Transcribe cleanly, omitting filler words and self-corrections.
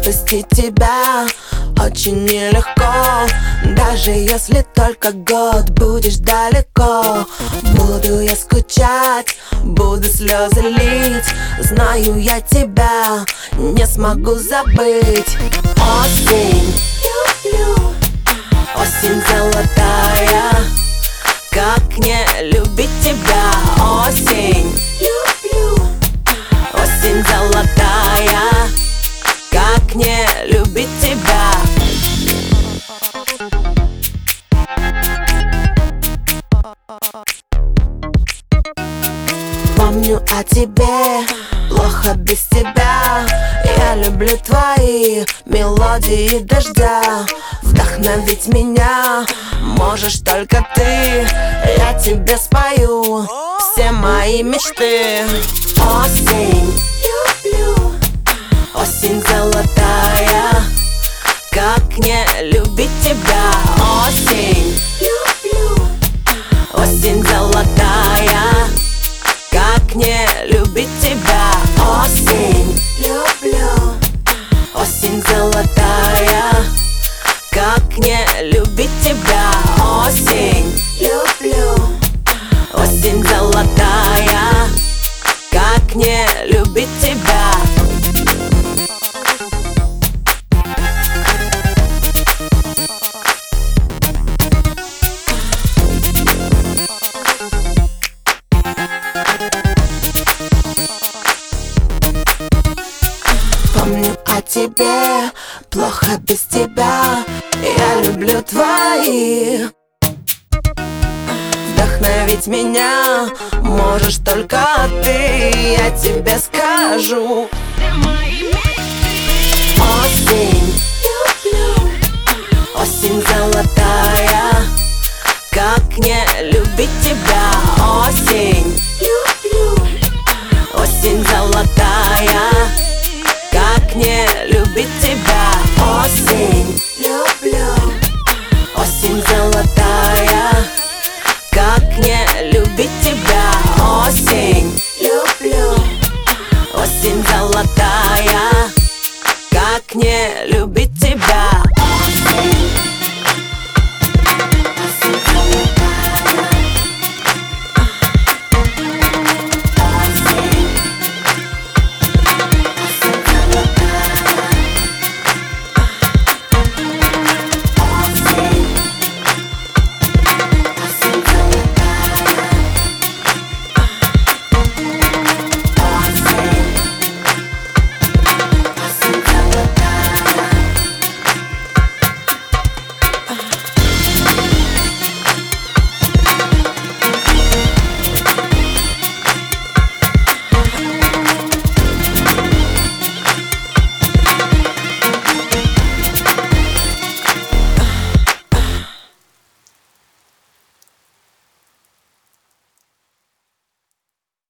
отпустить тебя очень нелегко. Даже если только год будешь далеко, буду я скучать, буду слезы лить. Знаю, я тебя не смогу забыть. Осень, осень золотая, как не любить тебя? Осень, осень золотая, как не любить тебя? Помню о тебе, плохо без тебя. Я люблю твои мелодии дождя. Вдохновить меня можешь только ты. Я тебе спою все мои мечты. Осень, осень золотая, как не любить тебя? Осень, осень золотая, как не любить тебя? Осень, люблю, осень золотая, как не любить тебя? Осень, люблю, осень золотая, как не любить тебя? Помню о тебе, плохо без тебя. Я люблю твои. Вдохновить меня можешь только ты. Я тебе скажу. Осень, осень золотая, как не любить тебя? Осень, осень золотая, как не любить тебя? Осень, люблю, осень золотая, как не любить тебя? Осень, люблю, осень золотая, как не любить?